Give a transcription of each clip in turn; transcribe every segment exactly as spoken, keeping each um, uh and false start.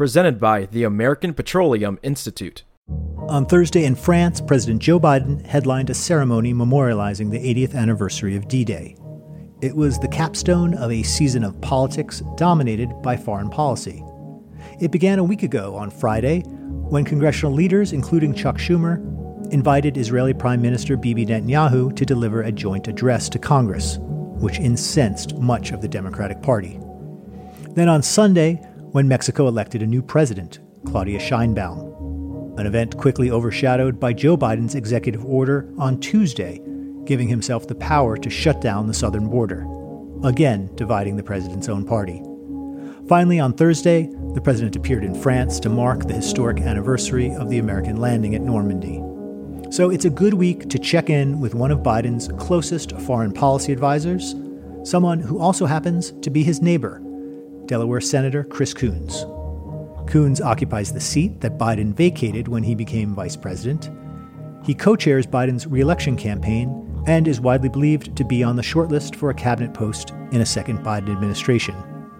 presented by the American Petroleum Institute. On Thursday in France, President Joe Biden headlined a ceremony memorializing the eightieth anniversary of D-Day. It was the capstone of a season of politics dominated by foreign policy. It began a week ago on Friday when congressional leaders, including Chuck Schumer, invited Israeli Prime Minister Bibi Netanyahu to deliver a joint address to Congress, which incensed much of the Democratic Party. Then on Sunday, when Mexico elected a new president, Claudia Sheinbaum, an event quickly overshadowed by Joe Biden's executive order on Tuesday, giving himself the power to shut down the southern border, again dividing the president's own party. Finally, on Thursday, the president appeared in France to mark the historic anniversary of the American landing at Normandy. So it's a good week to check in with one of Biden's closest foreign policy advisors, someone who also happens to be his neighbor, Delaware Senator Chris Coons. Coons occupies the seat that Biden vacated when he became vice president. He co-chairs Biden's re-election campaign and is widely believed to be on the shortlist for a cabinet post in a second Biden administration.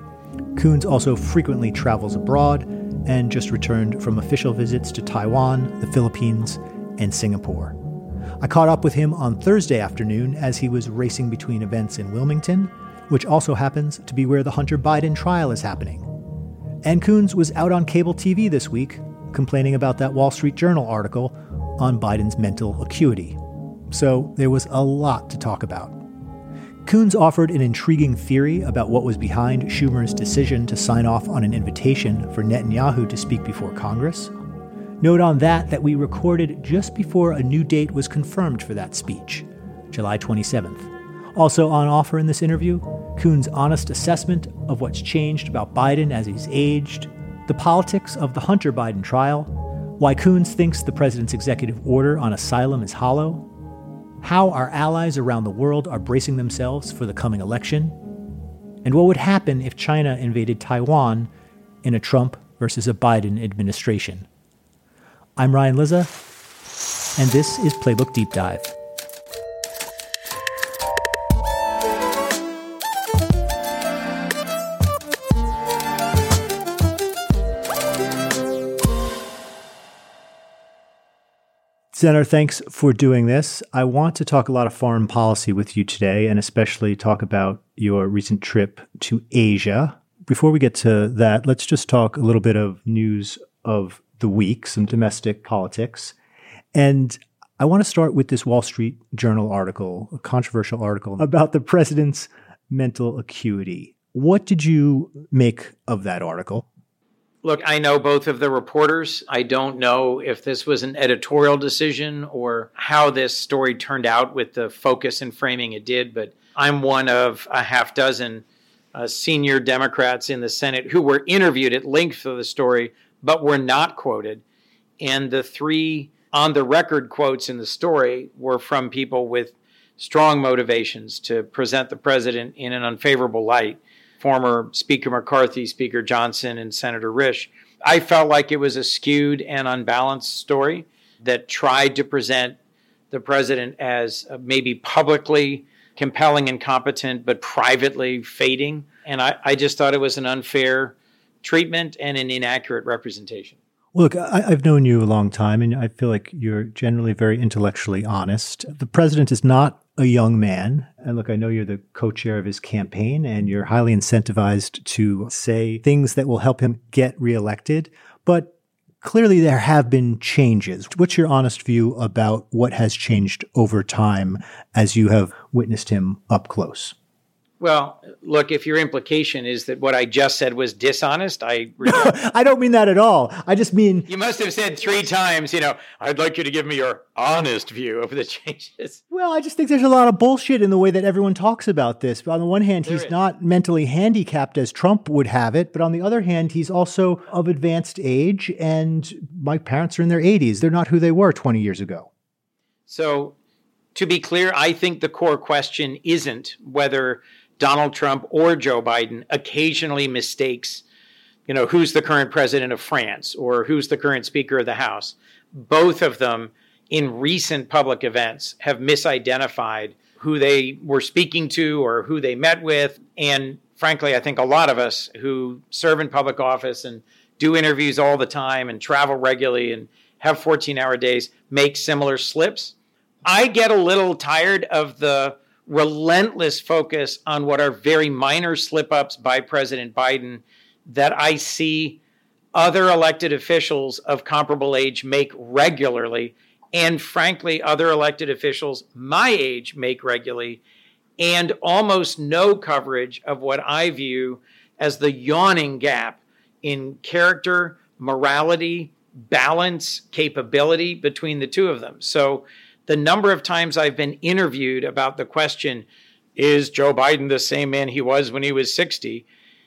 Coons also frequently travels abroad and just returned from official visits to Taiwan, the Philippines, and Singapore. I caught up with him on Thursday afternoon as he was racing between events in Wilmington, which also happens to be where the Hunter Biden trial is happening. And Coons was out on cable T V this week, complaining about that Wall Street Journal article on Biden's mental acuity. So there was a lot to talk about. Coons offered an intriguing theory about what was behind Schumer's decision to sign off on an invitation for Netanyahu to speak before Congress. Note on that that we recorded just before a new date was confirmed for that speech, July twenty-seventh. Also on offer in this interview, Coons' honest assessment of what's changed about Biden as he's aged, the politics of the Hunter Biden trial, why Coons thinks the president's executive order on asylum is hollow, how our allies around the world are bracing themselves for the coming election, and what would happen if China invaded Taiwan in a Trump versus a Biden administration. I'm Ryan Lizza, and this is Playbook Deep Dive. Senator, thanks for doing this. I want to talk a lot of foreign policy with you today, and especially talk about your recent trip to Asia. Before we get to that, let's just talk a little bit of news of the week, some domestic politics. And I want to start with this Wall Street Journal article, a controversial article about the president's mental acuity. What did you make of that article? Look, I know both of the reporters. I don't know if this was an editorial decision or how this story turned out with the focus and framing it did, but I'm one of a half dozen uh, senior Democrats in the Senate who were interviewed at length for the story, but were not quoted. And the three on-the-record quotes in the story were from people with strong motivations to present the president in an unfavorable light. Former Speaker McCarthy, Speaker Johnson, and Senator Risch. I felt like it was a skewed and unbalanced story that tried to present the president as maybe publicly compelling and competent, but privately fading. And I, I just thought it was an unfair treatment and an inaccurate representation. Look, I, I've known you a long time, and I feel like you're generally very intellectually honest. The president is not a young man. And look, I know you're the co-chair of his campaign, and you're highly incentivized to say things that will help him get reelected. But clearly there have been changes. What's your honest view about what has changed over time as you have witnessed him up close? Well, look, if your implication is that what I just said was dishonest, I reject. I don't mean that at all. I just mean... You must have said three times, you know, I'd like you to give me your honest view of the changes. Well, I just think there's a lot of bullshit in the way that everyone talks about this. But on the one hand, there he's is. not mentally handicapped as Trump would have it. But on the other hand, he's also of advanced age, and my parents are in their eighties. They're not who they were twenty years ago. So, to be clear, I think the core question isn't whether Donald Trump or Joe Biden occasionally mistakes, you know, who's the current president of France or who's the current Speaker of the House. Both of them in recent public events have misidentified who they were speaking to or who they met with. And frankly, I think a lot of us who serve in public office and do interviews all the time and travel regularly and have fourteen-hour days make similar slips. I get a little tired of the relentless focus on what are very minor slip-ups by President Biden that I see other elected officials of comparable age make regularly, and frankly, other elected officials my age make regularly, and almost no coverage of what I view as the yawning gap in character, morality, balance, capability between the two of them. So the number of times I've been interviewed about the question, is Joe Biden the same man he was when he was sixty,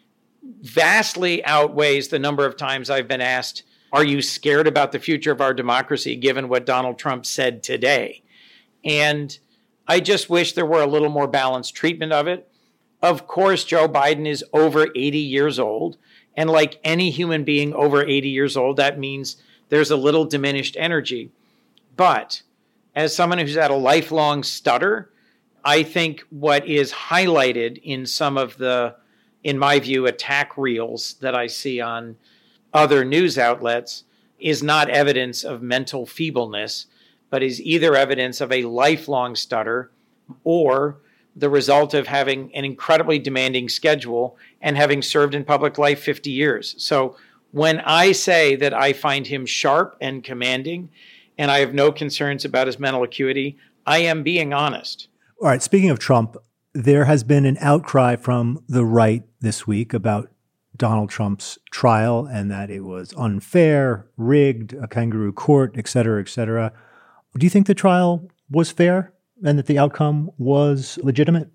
vastly outweighs the number of times I've been asked, are you scared about the future of our democracy given what Donald Trump said today? And I just wish there were a little more balanced treatment of it. Of course, Joe Biden is over eighty years old. And like any human being over eighty years old, that means there's a little diminished energy. But as someone who's had a lifelong stutter, I think what is highlighted in some of the, in my view, attack reels that I see on other news outlets is not evidence of mental feebleness, but is either evidence of a lifelong stutter or the result of having an incredibly demanding schedule and having served in public life fifty years. So when I say that I find him sharp and commanding, and I have no concerns about his mental acuity, I am being honest. All right. Speaking of Trump, there has been an outcry from the right this week about Donald Trump's trial and that it was unfair, rigged, a kangaroo court, et cetera, et cetera. Do you think the trial was fair and that the outcome was legitimate?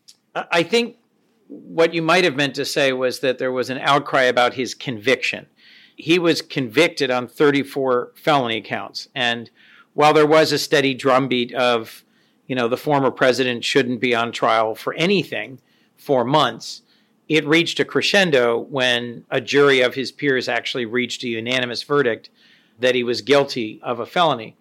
I think what you might have meant to say was that there was an outcry about his conviction. He was convicted on thirty-four felony counts. And while there was a steady drumbeat of, you know, the former president shouldn't be on trial for anything for months, it reached a crescendo when a jury of his peers actually reached a unanimous verdict that he was guilty of a felony.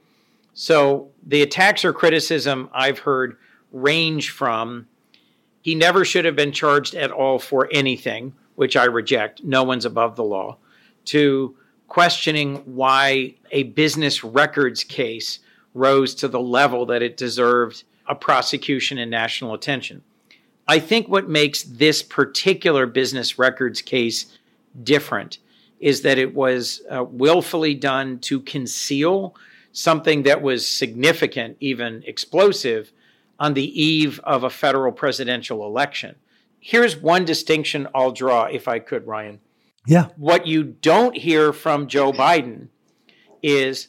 So the attacks or criticism I've heard range from he never should have been charged at all for anything, which I reject. No one's above the law, to questioning why a business records case rose to the level that it deserved a prosecution and national attention. I think what makes this particular business records case different is that it was uh, willfully done to conceal something that was significant, even explosive, on the eve of a federal presidential election. Here's one distinction I'll draw, if I could, Ryan. Yeah. What you don't hear from Joe Biden is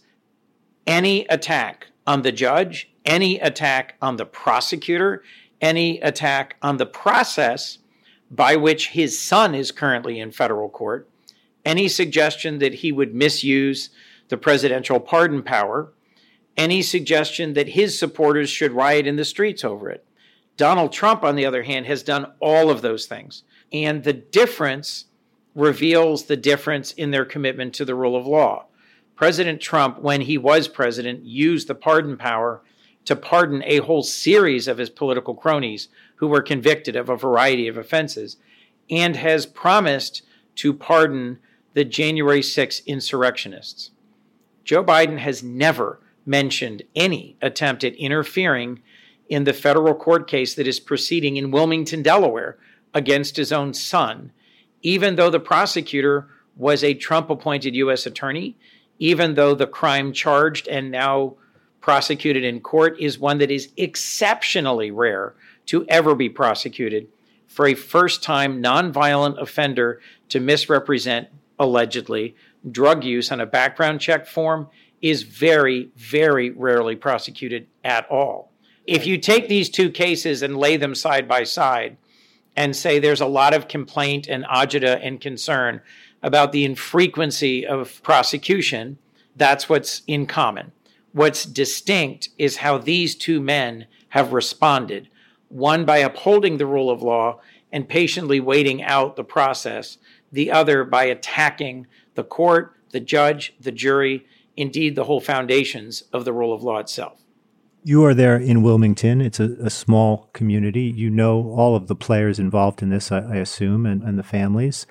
any attack on the judge, any attack on the prosecutor, any attack on the process by which his son is currently in federal court, any suggestion that he would misuse the presidential pardon power, any suggestion that his supporters should riot in the streets over it. Donald Trump, on the other hand, has done all of those things. And the difference reveals the difference in their commitment to the rule of law. President Trump, when he was president, used the pardon power to pardon a whole series of his political cronies who were convicted of a variety of offenses, and has promised to pardon the January sixth insurrectionists. Joe Biden has never mentioned any attempt at interfering in the federal court case that is proceeding in Wilmington, Delaware, against his own son, even though the prosecutor was a Trump-appointed U S attorney, even though the crime charged and now prosecuted in court is one that is exceptionally rare to ever be prosecuted for a first-time nonviolent offender to misrepresent, allegedly, drug use on a background check form is very, very rarely prosecuted at all. If you take these two cases and lay them side by side and say there's a lot of complaint and agita and concern about the infrequency of prosecution, that's what's in common. What's distinct is how these two men have responded, one by upholding the rule of law and patiently waiting out the process, the other by attacking the court, the judge, the jury, indeed the whole foundations of the rule of law itself. You are there in Wilmington. It's a, a small community. You know all of the players involved in this, I, I assume, and, and the families.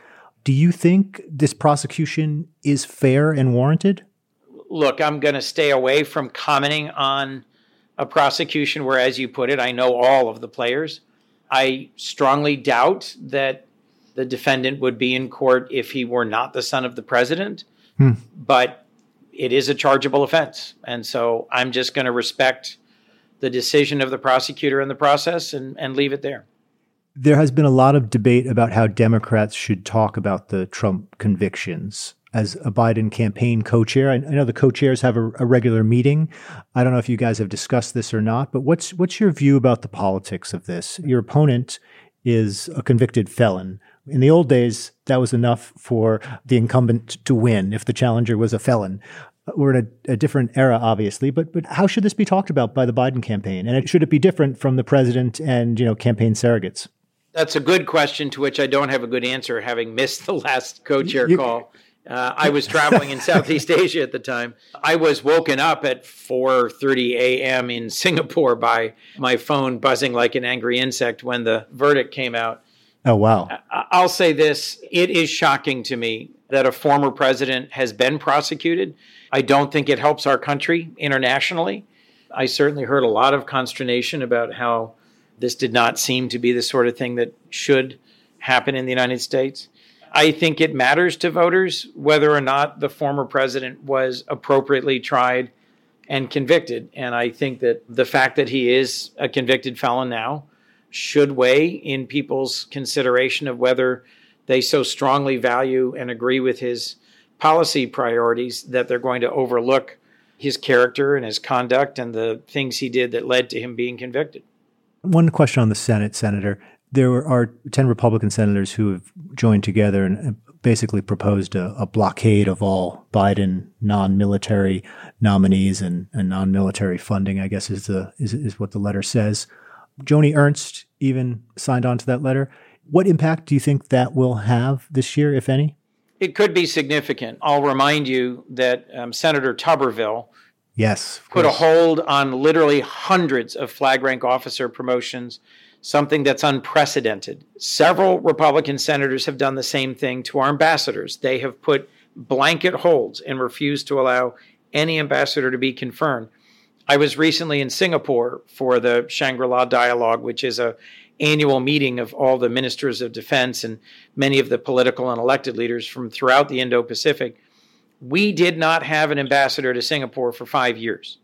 Do you think this prosecution is fair and warranted? Look, I'm going to stay away from commenting on a prosecution where, as you put it, I know all of the players. I strongly doubt that the defendant would be in court if he were not the son of the president. Hmm. But it is a chargeable offense. And so I'm just going to respect the decision of the prosecutor in the process and, and leave it there. There has been a lot of debate about how Democrats should talk about the Trump convictions. As a Biden campaign co-chair, I know the co-chairs have a, a regular meeting. I don't know if you guys have discussed this or not, but what's what's your view about the politics of this? Your opponent is a convicted felon. In the old days, that was enough for the incumbent to win if the challenger was a felon. We're in a, a different era, obviously, but but how should this be talked about by the Biden campaign? And it, should it be different from the president and, you know, campaign surrogates? That's a good question to which I don't have a good answer, having missed the last co-chair you, call. Uh, I was traveling in Southeast Asia at the time. I was woken up at four thirty a.m. in Singapore by my phone buzzing like an angry insect when the verdict came out. Oh, wow. I- I'll say this. It is shocking to me that a former president has been prosecuted. I don't think it helps our country internationally. I certainly heard a lot of consternation about how this did not seem to be the sort of thing that should happen in the United States. I think it matters to voters whether or not the former president was appropriately tried and convicted. And I think that the fact that he is a convicted felon now should weigh in people's consideration of whether they so strongly value and agree with his policy priorities that they're going to overlook his character and his conduct and the things he did that led to him being convicted. One question on the Senate, Senator. There are ten Republican senators who have joined together and basically proposed a, a blockade of all Biden non-military nominees and, and non-military funding, I guess is the is, is what the letter says. Joni Ernst even signed on to that letter. What impact do you think that will have this year, if any? It could be significant. I'll remind you that um, Senator Tuberville yes, put a hold on literally hundreds of flag rank officer promotions, something that's unprecedented. Several Republican senators have done the same thing to our ambassadors. They have put blanket holds and refused to allow any ambassador to be confirmed. I was recently in Singapore for the Shangri-La Dialogue, which is a annual meeting of all the ministers of defense and many of the political and elected leaders from throughout the Indo-Pacific. We did not have an ambassador to Singapore for five years.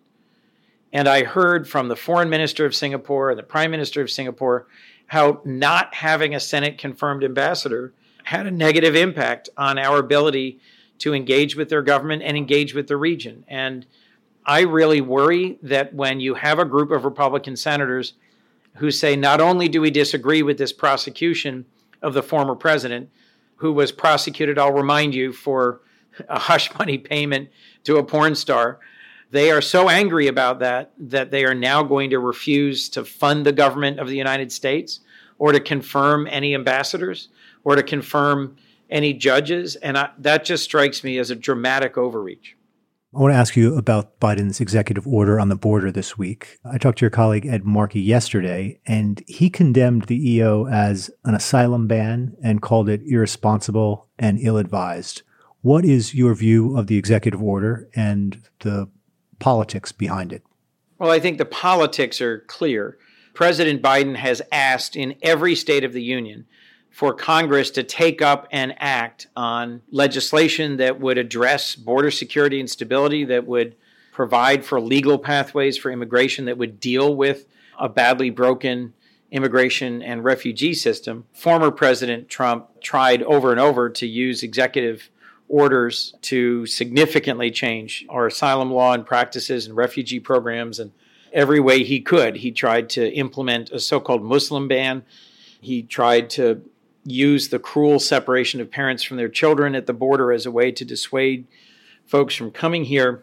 And I heard from the foreign minister of Singapore and the prime minister of Singapore how not having a Senate-confirmed ambassador had a negative impact on our ability to engage with their government and engage with the region. And I really worry that when you have a group of Republican senators who say, not only do we disagree with this prosecution of the former president, who was prosecuted, I'll remind you, for a hush money payment to a porn star, they are so angry about that that they are now going to refuse to fund the government of the United States or to confirm any ambassadors or to confirm any judges. And I, that just strikes me as a dramatic overreach. I want to ask you about Biden's executive order on the border this week. I talked to your colleague Ed Markey yesterday, and he condemned the E O as an asylum ban and called it irresponsible and ill-advised. What is your view of the executive order and the politics behind it? Well, I think the politics are clear. President Biden has asked in every state of the union for Congress to take up and act on legislation that would address border security and stability, that would provide for legal pathways for immigration, that would deal with a badly broken immigration and refugee system. Former President Trump tried over and over to use executive orders to significantly change our asylum law and practices and refugee programs in every way he could. He tried to implement a so-called Muslim ban. He tried to use the cruel separation of parents from their children at the border as a way to dissuade folks from coming here.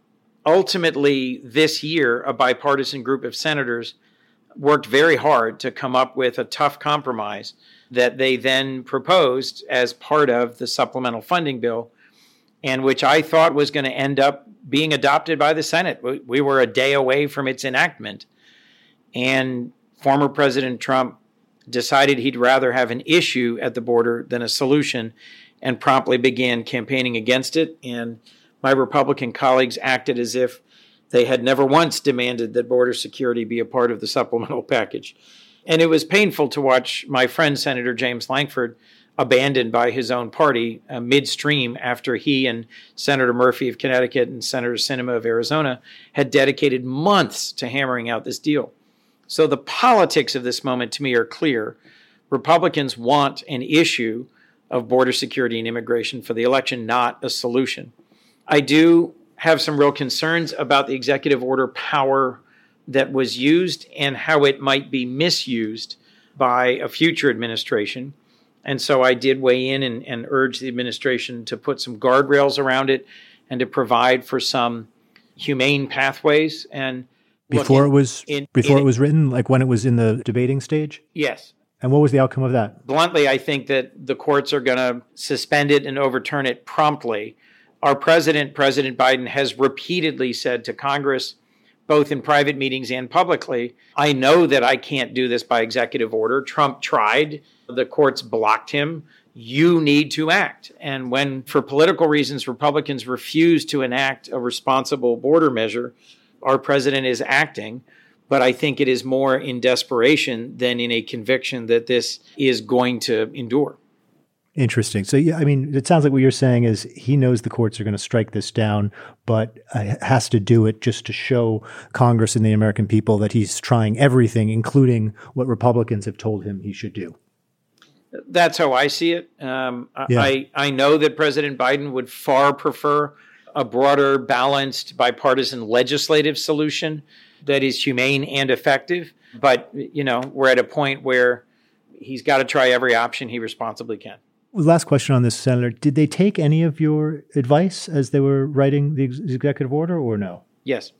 Ultimately, this year, a bipartisan group of senators worked very hard to come up with a tough compromise that they then proposed as part of the supplemental funding bill, and which I thought was going to end up being adopted by the Senate. We were a day away from its enactment. And former President Trump decided he'd rather have an issue at the border than a solution, and promptly began campaigning against it. And my Republican colleagues acted as if they had never once demanded that border security be a part of the supplemental package. And it was painful to watch my friend, Senator James Lankford, abandoned by his own party uh, midstream after he and Senator Murphy of Connecticut and Senator Sinema of Arizona had dedicated months to hammering out this deal. So the politics of this moment to me are clear. Republicans want an issue of border security and immigration for the election, not a solution. I do have some real concerns about the executive order power that was used and how it might be misused by a future administration. And so I did weigh in and, and urge the administration to put some guardrails around it and to provide for some humane pathways. And before look, in, it was in, before in, it was written, like when it was in the debating stage? Yes. And what was the outcome of that? Bluntly, I think that the courts are going to suspend it and overturn it promptly. Our president, President Biden, has repeatedly said to Congress, both in private meetings and publicly, I know that I can't do this by executive order. Trump tried. The courts blocked him. You need to act. And when, for political reasons, Republicans refuse to enact a responsible border measure, our president is acting. But I think it is more in desperation than in a conviction that this is going to endure. Interesting. So, yeah, I mean, it sounds like what you're saying is he knows the courts are going to strike this down, but uh, has to do it just to show Congress and the American people that he's trying everything, including what Republicans have told him he should do. That's how I see it. Um, yeah. I, I know that President Biden would far prefer a broader, balanced, bipartisan legislative solution that is humane and effective. But, you know, we're at a point where he's got to try every option he responsibly can. Last question on this, Senator. Did they take any of your advice as they were writing the ex- executive order or no? Yes.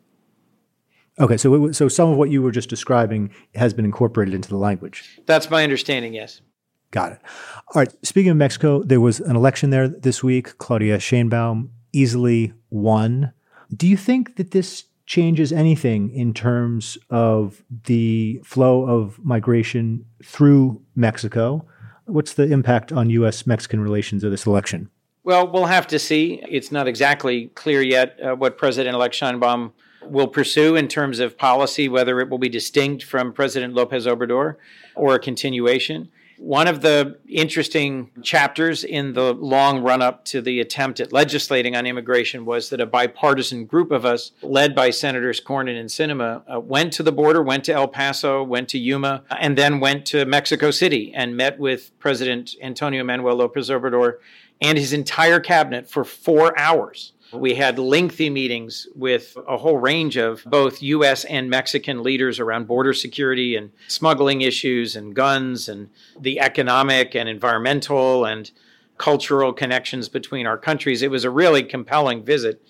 Okay, so it was, so some of what you were just describing has been incorporated into the language. That's my understanding, yes. Got it. All right, speaking of Mexico, there was an election there this week. Claudia Sheinbaum easily won. Do you think that this changes anything in terms of the flow of migration through Mexico? What's the impact on U S Mexican relations of this election? Well, we'll have to see. It's not exactly clear yet uh, what President-elect Sheinbaum will pursue in terms of policy, whether it will be distinct from President Lopez Obrador or a continuation. One of the interesting chapters in the long run-up to the attempt at legislating on immigration was that a bipartisan group of us, led by Senators Cornyn and Sinema, uh, went to the border, went to El Paso, went to Yuma, and then went to Mexico City and met with President Antonio Manuel Lopez Obrador and his entire cabinet for four hours. We had lengthy meetings with a whole range of both U S and Mexican leaders around border security and smuggling issues and guns and the economic and environmental and cultural connections between our countries. It was a really compelling visit.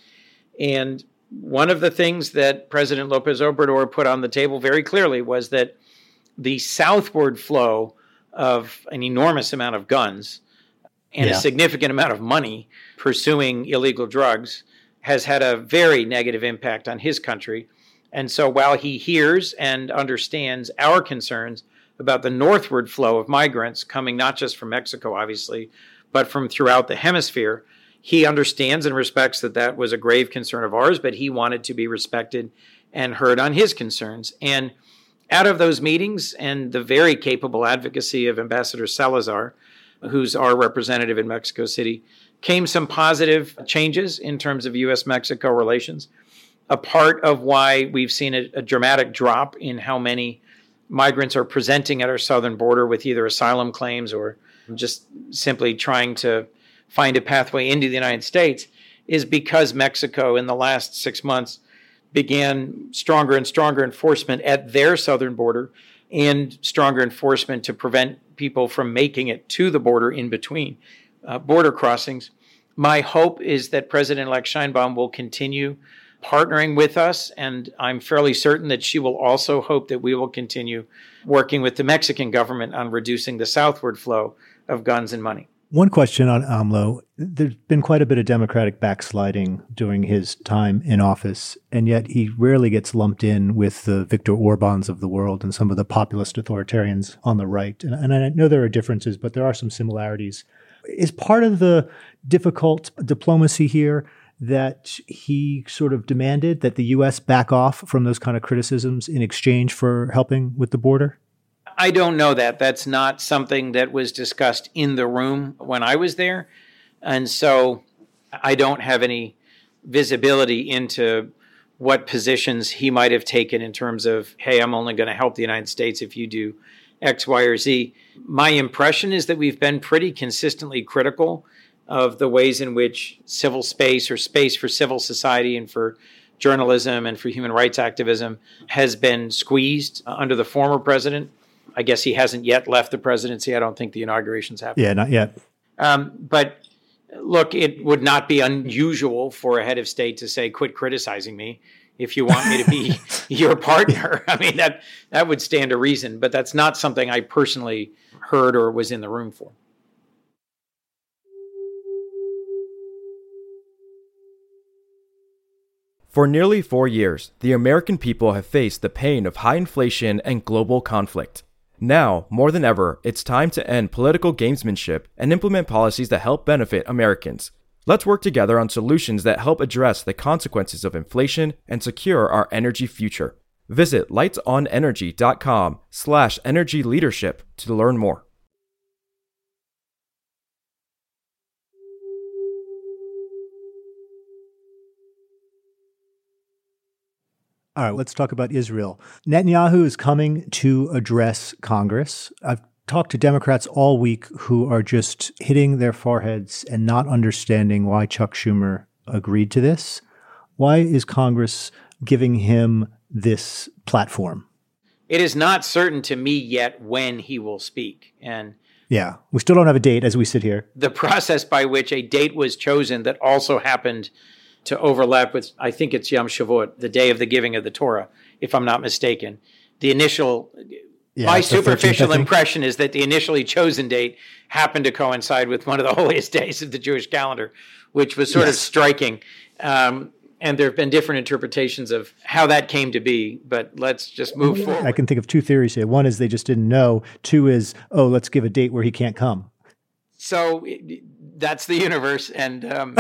And one of the things that President Lopez Obrador put on the table very clearly was that the southward flow of an enormous amount of guns and yeah. a significant amount of money pursuing illegal drugs has had a very negative impact on his country. And so while he hears and understands our concerns about the northward flow of migrants coming not just from Mexico, obviously, but from throughout the hemisphere, he understands and respects that that was a grave concern of ours, but he wanted to be respected and heard on his concerns. And out of those meetings and the very capable advocacy of Ambassador Salazar, who's our representative in Mexico City, came some positive changes in terms of U S Mexico relations. A part of why we've seen a, a dramatic drop in how many migrants are presenting at our southern border with either asylum claims or just simply trying to find a pathway into the United States is because Mexico in the last six months began stronger and stronger enforcement at their southern border and stronger enforcement to prevent people from making it to the border in between uh, border crossings. My hope is that President-elect Sheinbaum will continue partnering with us, and I'm fairly certain that she will also hope that we will continue working with the Mexican government on reducing the southward flow of guns and money. One question on AMLO. There's been quite a bit of Democratic backsliding during his time in office, and yet he rarely gets lumped in with the Viktor Orbáns of the world and some of the populist authoritarians on the right. And, and I know there are differences, but there are some similarities. Is part of the difficult diplomacy here that he sort of demanded that the U S back off from those kind of criticisms in exchange for helping with the border? I don't know that. That's not something that was discussed in the room when I was there. And so I don't have any visibility into what positions he might have taken in terms of, hey, I'm only going to help the United States if you do X, Y, or Z. My impression is that we've been pretty consistently critical of the ways in which civil space or space for civil society and for journalism and for human rights activism has been squeezed under the former president. I guess he hasn't yet left the presidency. I don't think the inauguration's happened. Yeah, not yet. Um, but look, it would not be unusual for a head of state to say, quit criticizing me if you want me to be your partner. I mean, that, that would stand to reason, but that's not something I personally heard or was in the room for. For nearly four years, the American people have faced the pain of high inflation and global conflict. Now, more than ever, it's time to end political gamesmanship and implement policies that help benefit Americans. Let's work together on solutions that help address the consequences of inflation and secure our energy future. Visit lightsonenergy.com slash energy leadership to learn more. All right, let's talk about Israel. Netanyahu is coming to address Congress. I've talked to Democrats all week who are just hitting their foreheads and not understanding why Chuck Schumer agreed to this. Why is Congress giving him this platform? It is not certain to me yet when he will speak. And yeah, we still don't have a date as we sit here. The process by which a date was chosen that also happened to overlap with, I think it's Yom Shavuot, the day of the giving of the Torah, if I'm not mistaken. The initial, yeah, my superficial thirteenth, impression is that the initially chosen date happened to coincide with one of the holiest days of the Jewish calendar, which was sort yes. of striking. Um, and there have been different interpretations of how that came to be, but let's just move I forward. I can think of two theories here. One is they just didn't know. Two is, oh, let's give a date where he can't come. So that's the universe, and um,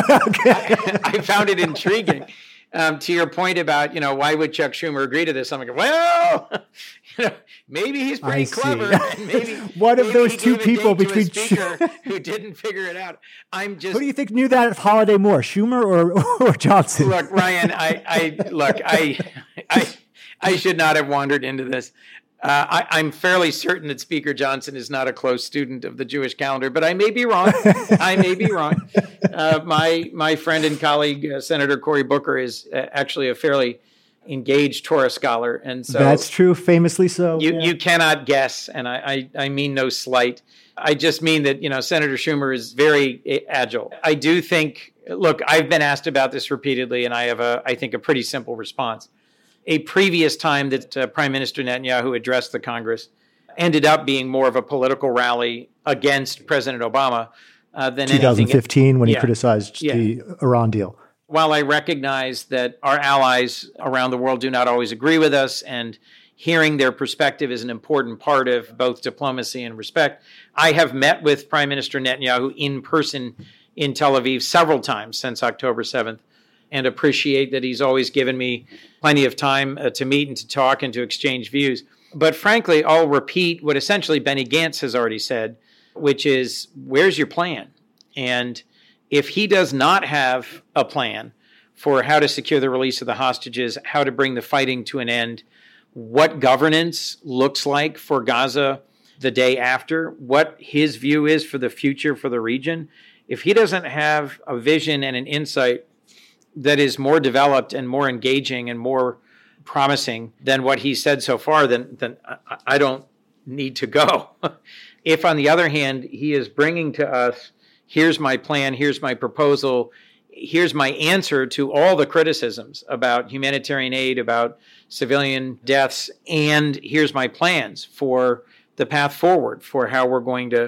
I, I found it intriguing. Um, to your point about, you know, why would Chuck Schumer agree to this? I'm like, well, you know, maybe he's pretty I clever. And maybe one maybe of those two people between speaker who didn't figure it out. I'm just. Who do you think knew that holiday more, Schumer or or Johnson? Look, Ryan, I, I look, I, I, I should not have wandered into this. Uh, I, I'm fairly certain that Speaker Johnson is not a close student of the Jewish calendar, but I may be wrong. I may be wrong. Uh, my my friend and colleague, uh, Senator Cory Booker, is uh, actually a fairly engaged Torah scholar, and so that's true, famously so. You yeah. you cannot guess, and I, I I mean no slight. I just mean that, you know, Senator Schumer is very agile. I do think. Look, I've been asked about this repeatedly, and I have a I think a pretty simple response. A previous time that uh, Prime Minister Netanyahu addressed the Congress ended up being more of a political rally against President Obama uh, than twenty fifteen anything. when he yeah. criticized yeah. the Iran deal. While I recognize that our allies around the world do not always agree with us, and hearing their perspective is an important part of both diplomacy and respect, I have met with Prime Minister Netanyahu in person in Tel Aviv several times since October seventh. And appreciate that he's always given me plenty of time uh, to meet and to talk and to exchange views. But frankly, I'll repeat what essentially Benny Gantz has already said, which is, where's your plan? And if he does not have a plan for how to secure the release of the hostages, how to bring the fighting to an end, what governance looks like for Gaza the day after, what his view is for the future for the region, if he doesn't have a vision and an insight that is more developed and more engaging and more promising than what he said so far, then, then I don't need to go. If, on the other hand, he is bringing to us, here's my plan, here's my proposal, here's my answer to all the criticisms about humanitarian aid, about civilian deaths, and here's my plans for the path forward, for how we're going to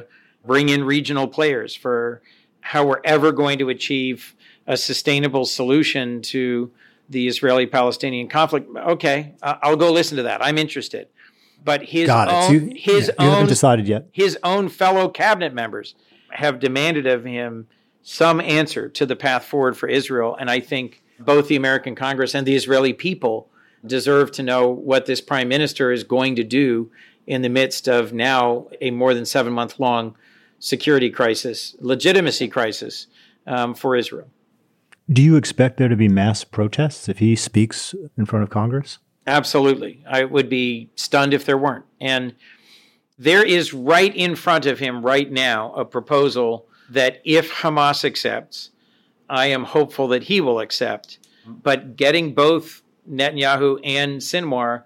bring in regional players, for how we're ever going to achieve a sustainable solution to the Israeli-Palestinian conflict. Okay, I'll go listen to that. I'm interested. But his Got it. own, So you, his yeah, you own, haven't decided yet. His own fellow cabinet members have demanded of him some answer to the path forward for Israel. And I think both the American Congress and the Israeli people deserve to know what this prime minister is going to do in the midst of now a more than seven month long security crisis, legitimacy crisis um, for Israel. Do you expect there to be mass protests if he speaks in front of Congress? Absolutely. I would be stunned if there weren't. And there is right in front of him right now a proposal that if Hamas accepts, I am hopeful that he will accept. But getting both Netanyahu and Sinwar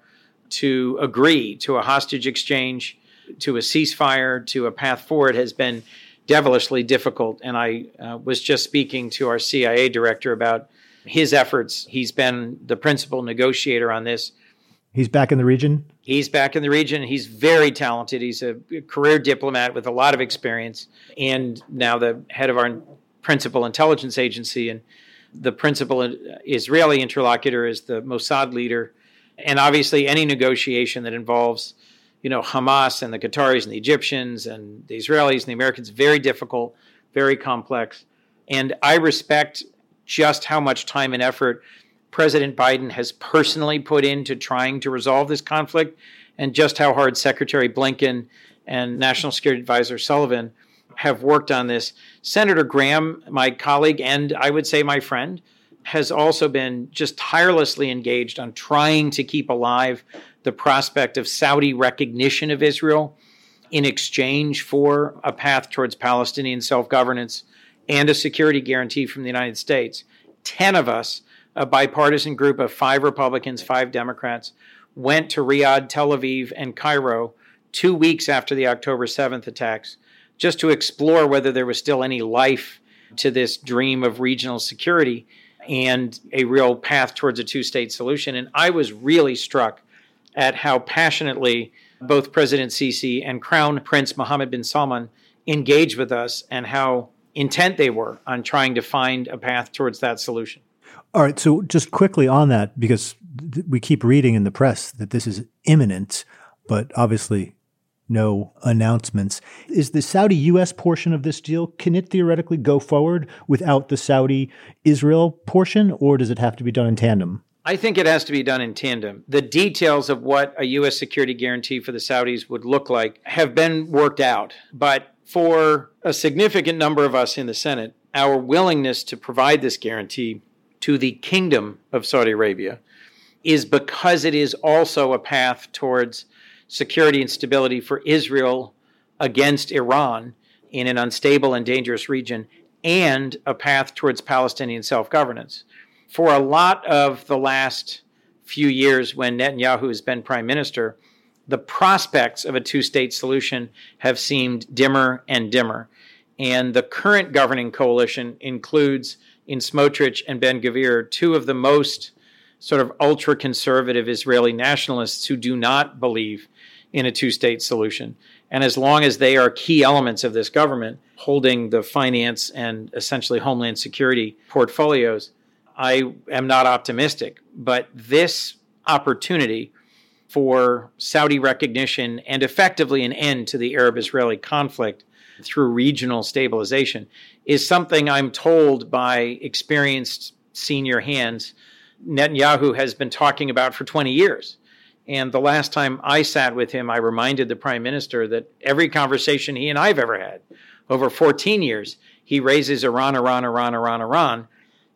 to agree to a hostage exchange, to a ceasefire, to a path forward has been devilishly difficult. And I uh, was just speaking to our C I A director about his efforts. He's been the principal negotiator on this. He's back in the region? He's back in the region. He's very talented. He's a career diplomat with a lot of experience, and now the head of our principal intelligence agency. And the principal Israeli interlocutor is the Mossad leader. And obviously any negotiation that involves, you know, Hamas and the Qataris and the Egyptians and the Israelis and the Americans, very difficult, very complex. And I respect just how much time and effort President Biden has personally put into trying to resolve this conflict, and just how hard Secretary Blinken and National Security Advisor Sullivan have worked on this. Senator Graham, my colleague, and I would say my friend, has also been just tirelessly engaged on trying to keep alive the prospect of Saudi recognition of Israel in exchange for a path towards Palestinian self-governance and a security guarantee from the United States. Ten of us, a bipartisan group of five Republicans, five Democrats, went to Riyadh, Tel Aviv, and Cairo two weeks after the October seventh attacks, just to explore whether there was still any life to this dream of regional security and a real path towards a two-state solution. And I was really struck at how passionately both President Sisi and Crown Prince Mohammed bin Salman engaged with us, and how intent they were on trying to find a path towards that solution. All right. So just quickly on that, because th- we keep reading in the press that this is imminent, but obviously no announcements. Is the Saudi-U S portion of this deal, can it theoretically go forward without the Saudi-Israel portion, or does it have to be done in tandem? I think it has to be done in tandem. The details of what a U S security guarantee for the Saudis would look like have been worked out. But for a significant number of us in the Senate, our willingness to provide this guarantee to the Kingdom of Saudi Arabia is because it is also a path towards security and stability for Israel against Iran in an unstable and dangerous region, and a path towards Palestinian self-governance. For a lot of the last few years when Netanyahu has been prime minister, the prospects of a two-state solution have seemed dimmer and dimmer. And the current governing coalition includes, in Smotrich and Ben-Gvir, two of the most sort of ultra-conservative Israeli nationalists who do not believe in a two-state solution. And as long as they are key elements of this government, holding the finance and essentially homeland security portfolios, I am not optimistic. But this opportunity for Saudi recognition and effectively an end to the Arab-Israeli conflict through regional stabilization is something I'm told by experienced senior hands Netanyahu has been talking about for twenty years. And the last time I sat with him, I reminded the prime minister that every conversation he and I have ever had over fourteen years, he raises Iran, Iran, Iran, Iran, Iran.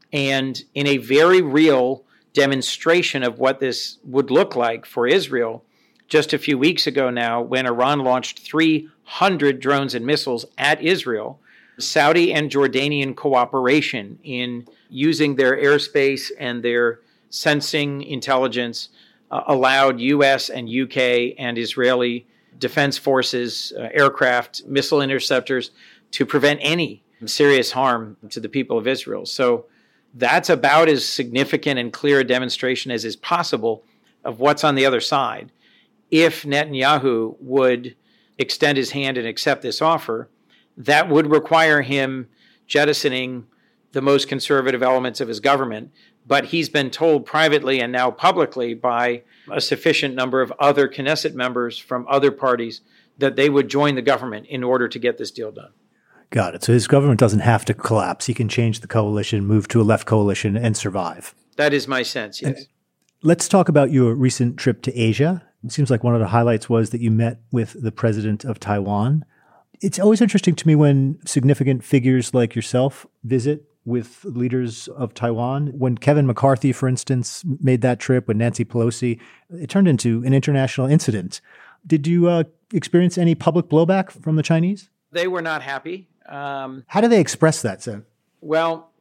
And in a very real demonstration of what this would look like for Israel, just a few weeks ago now, when Iran launched three hundred drones and missiles at Israel, Saudi and Jordanian cooperation in using their airspace and their sensing intelligence uh, allowed U S and U K and Israeli defense forces, uh, aircraft, missile interceptors to prevent any serious harm to the people of Israel. So that's about as significant and clear a demonstration as is possible of what's on the other side. If Netanyahu would extend his hand and accept this offer, that would require him jettisoning the most conservative elements of his government. But he's been told privately and now publicly by a sufficient number of other Knesset members from other parties that they would join the government in order to get this deal done. Got it. So his government doesn't have to collapse. He can change the coalition, move to a left coalition, and survive. That is my sense, yes. And let's talk about your recent trip to Asia. It seems like one of the highlights was that you met with the president of Taiwan. It's always interesting to me when significant figures like yourself visit with leaders of Taiwan. When Kevin McCarthy, for instance, made that trip, when Nancy Pelosi, it turned into an international incident. Did you uh, experience any public blowback from the Chinese? They were not happy. Um, How do they express that, Sen? Well,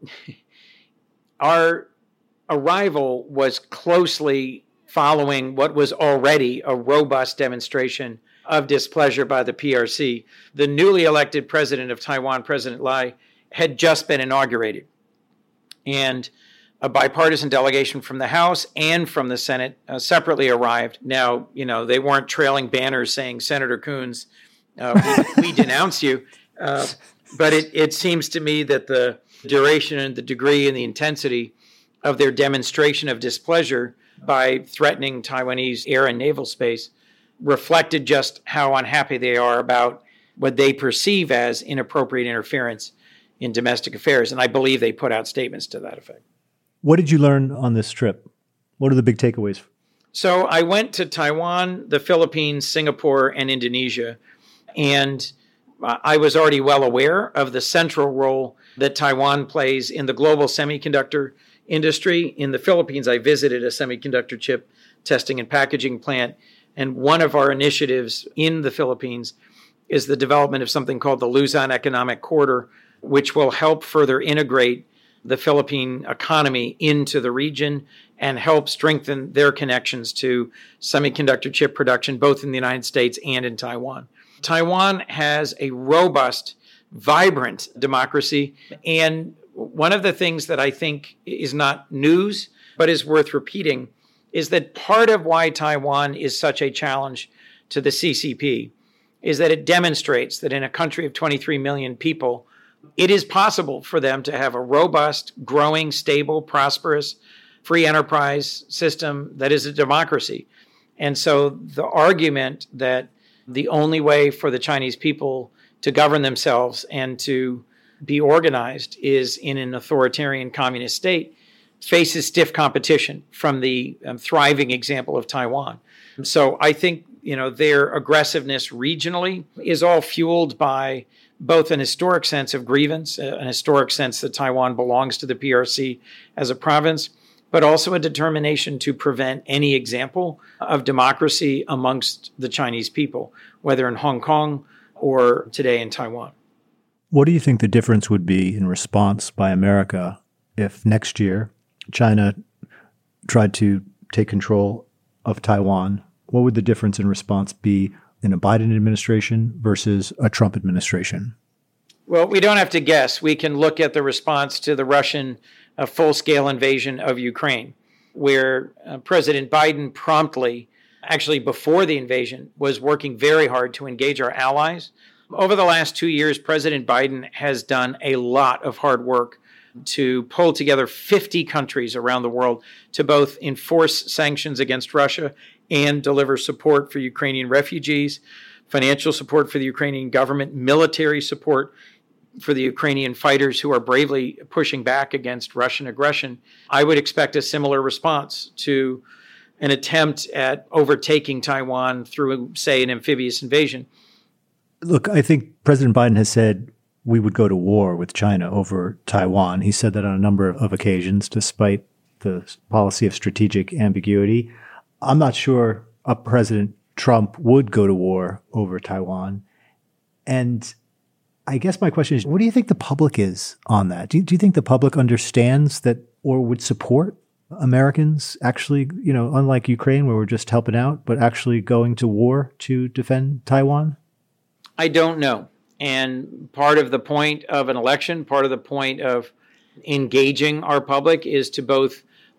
our arrival was closely following what was already a robust demonstration of displeasure by the P R C. The newly elected president of Taiwan, President Lai, had just been inaugurated. And a bipartisan delegation from the House and from the Senate uh, separately arrived. Now, you know, they weren't trailing banners saying, Senator Coons, uh, we, we denounce you. Uh, but it, it seems to me that the duration and the degree and the intensity of their demonstration of displeasure by threatening Taiwanese air and naval space reflected just how unhappy they are about what they perceive as inappropriate interference in domestic affairs. And I believe they put out statements to that effect. What did you learn on this trip? What are the big takeaways? So I went to Taiwan, the Philippines, Singapore, and Indonesia. And I was already well aware of the central role that Taiwan plays in the global semiconductor industry. In the Philippines, I visited a semiconductor chip testing and packaging plant. And one of our initiatives in the Philippines is the development of something called the Luzon Economic Corridor, which will help further integrate the Philippine economy into the region and help strengthen their connections to semiconductor chip production, both in the United States and in Taiwan. Taiwan has a robust, vibrant democracy. And one of the things that I think is not news, but is worth repeating, is that part of why Taiwan is such a challenge to the C C P is that it demonstrates that in a country of twenty-three million people, it is possible for them to have a robust, growing, stable, prosperous, free enterprise system that is a democracy. And so the argument that the only way for the Chinese people to govern themselves and to be organized is in an authoritarian communist state faces stiff competition from the um, thriving example of Taiwan. So I think, you know, their aggressiveness regionally is all fueled by both an historic sense of grievance, an historic sense that Taiwan belongs to the P R C as a province, but also a determination to prevent any example of democracy amongst the Chinese people, whether in Hong Kong or today in Taiwan. What do you think the difference would be in response by America if next year China tried to take control of Taiwan? What would the difference in response be in a Biden administration versus a Trump administration? Well, we don't have to guess. We can look at the response to the Russian uh, full-scale invasion of Ukraine, where uh, President Biden promptly, actually before the invasion, was working very hard to engage our allies. Over the last two years, President Biden has done a lot of hard work to pull together fifty countries around the world to both enforce sanctions against Russia and deliver support for Ukrainian refugees, financial support for the Ukrainian government, military support for the Ukrainian fighters who are bravely pushing back against Russian aggression. I would expect a similar response to an attempt at overtaking Taiwan through, say, an amphibious invasion. Look, I think President Biden has said we would go to war with China over Taiwan. He said that on a number of occasions, despite the policy of strategic ambiguity. I'm not sure a President Trump would go to war over Taiwan. And I guess my question is, what do you think the public is on that? Do you, do you think the public understands that or would support Americans actually, you know, unlike Ukraine where we're just helping out, but actually going to war to defend Taiwan? I don't know. And part of the point of an election, part of the point of engaging our public is to both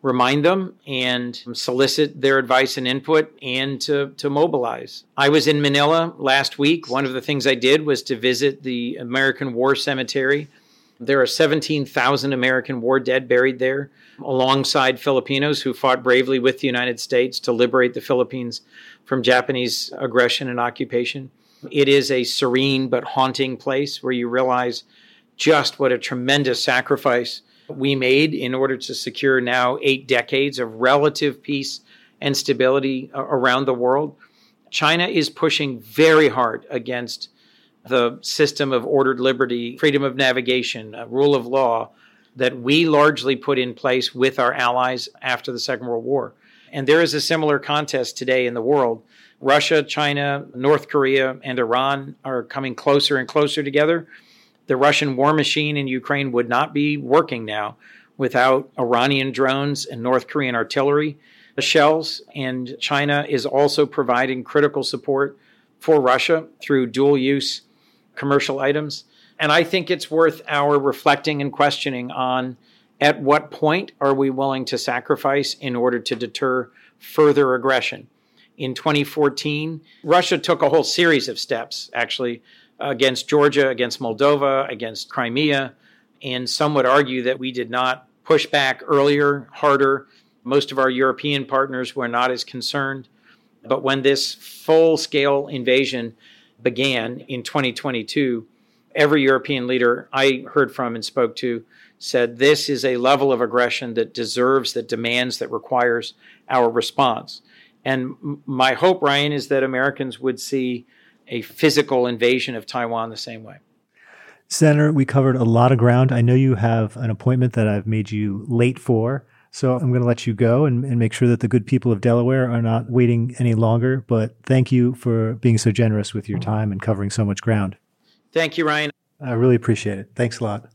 remind them and solicit their advice and input and to, to mobilize. I was in Manila last week. One of the things I did was to visit the American War Cemetery. There are seventeen thousand American war dead buried there, alongside Filipinos who fought bravely with the United States to liberate the Philippines from Japanese aggression and occupation. It is a serene but haunting place where you realize just what a tremendous sacrifice we made in order to secure now eight decades of relative peace and stability around the world. China is pushing very hard against the system of ordered liberty, freedom of navigation, uh, rule of law that we largely put in place with our allies after the Second World War. And there is a similar contest today in the world. Russia, China, North Korea, and Iran are coming closer and closer together. The Russian war machine in Ukraine would not be working now without Iranian drones and North Korean artillery shells. And China is also providing critical support for Russia through dual-use commercial items. And I think it's worth our reflecting and questioning on at what point are we willing to sacrifice in order to deter further aggression. In twenty fourteen, Russia took a whole series of steps, actually, against Georgia, against Moldova, against Crimea, and some would argue that we did not push back earlier, harder. Most of our European partners were not as concerned. But when this full-scale invasion began in twenty twenty-two, every European leader I heard from and spoke to said this is a level of aggression that deserves, that demands, that requires our response. And my hope, Ryan, is that Americans would see a physical invasion of Taiwan the same way. Senator, we covered a lot of ground. I know you have an appointment that I've made you late for, so I'm going to let you go and, and make sure that the good people of Delaware are not waiting any longer. But thank you for being so generous with your time and covering so much ground. Thank you, Ryan. I really appreciate it. Thanks a lot.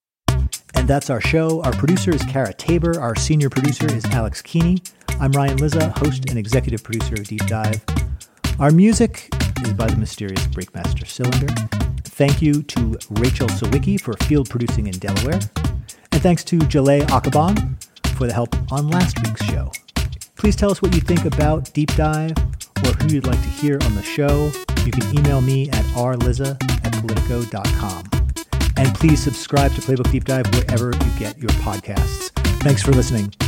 And that's our show. Our producer is Kara Tabor. Our senior producer is Alex Keeney. I'm Ryan Lizza, host and executive producer of Deep Dive. Our music is by the mysterious Breakmaster Cylinder. Thank you to Rachel Sawicki for field producing in Delaware. And thanks to Jaleh Akhaban for the help on last week's show. Please tell us what you think about Deep Dive or who you'd like to hear on the show. You can email me at r lizza at politico dot com. And please subscribe to Playbook Deep Dive wherever you get your podcasts. Thanks for listening.